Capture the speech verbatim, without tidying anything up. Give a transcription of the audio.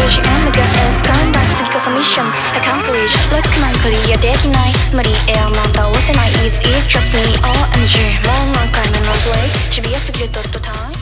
She and the girl is come back to because mission accomplished. Look 난 클리어 되긴 나이 머리에만 더 옷에 나이 easy trust me all energy more 난 가면 on play 지비에서 그래도 또 time